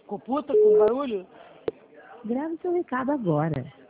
Com puta, com barulho? Grave seu recado agora.